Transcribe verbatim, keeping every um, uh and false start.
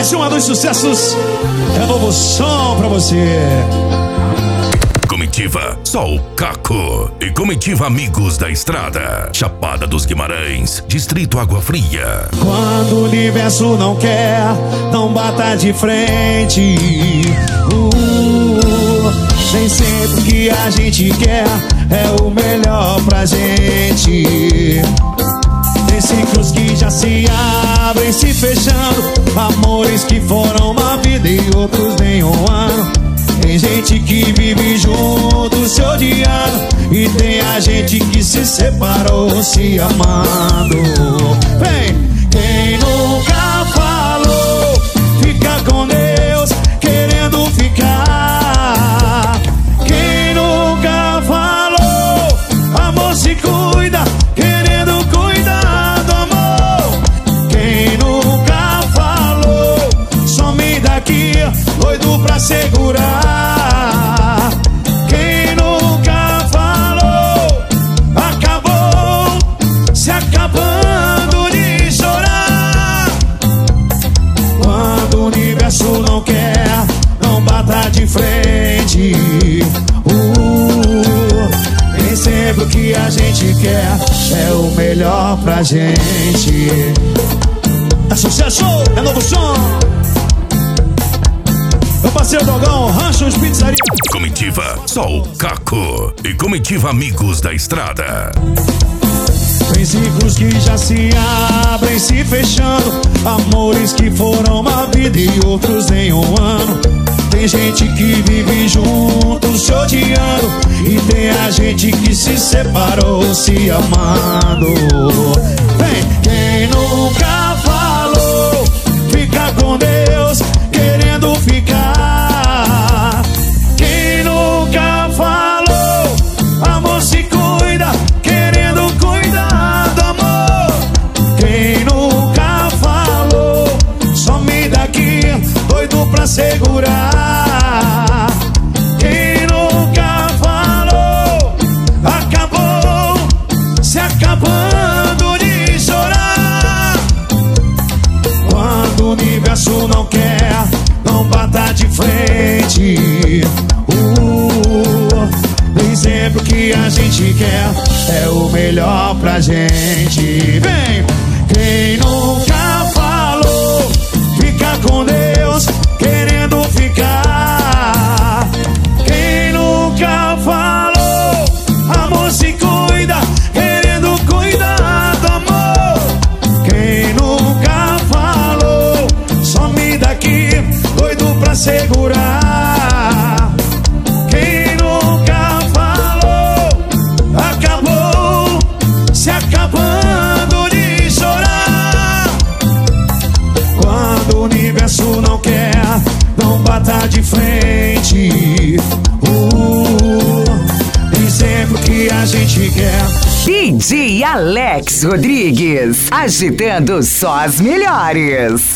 Mais uma dos sucessos. É novo som pra você. Comitiva Sol Caco e Comitiva Amigos da Estrada, Chapada dos Guimarães, Distrito Água Fria. Quando o universo não quer, não bata de frente. uh, Nem sempre o que a gente quer é o melhor pra gente. Tem ciclos que já se abrem, se fechando, amores que foram uma vida e outros nem um ano. Tem gente que vive junto, se odiando, e tem a gente que se separou, se amando. Vem, quem nunca falou, fica com Deus, querendo ficar. Quem nunca falou, amor se cuida, querendo cuidar do amor. Quem nunca falou, some daqui, doido pra segurar. Não quer, não bata de frente. uh, Nem sempre o que a gente quer é o melhor pra gente. É sucesso, é novo som. Meu parceiro Dogão, Ranchos Pizzaria. Comitiva Sol Caco e Comitiva Amigos da Estrada. Tem ciclos que já se abrem, se fechando, amores que foram uma vida e outros nem um ano. Tem gente que vive junto, se odiando, e tem a gente que se separou, se amando. Vem, quem nunca falou, fica com Deus, querendo ficar. Quem nunca falou, amor se cuida, querendo cuidar do amor. Quem nunca falou, some daqui, doido pra segurar. Quem nunca falou, acabou se acabando de chorar. Quando o universo não quer, não bata de frente. uh, Nem sempre o que a gente quer é o melhor pra gente. Vem, quem nunca falou, fica com Deus, querendo ficar. Quem nunca falou, amor se cuida, querendo cuidar do amor. Quem nunca falou, some daqui, doido pra segurar. Quem nunca falou, acabou se acabando de chorar. Quando o universo não quer, não bata de frente. uh, Nem sempre o que a gente quer. D J Alex Rodrigues, agitando só as melhores.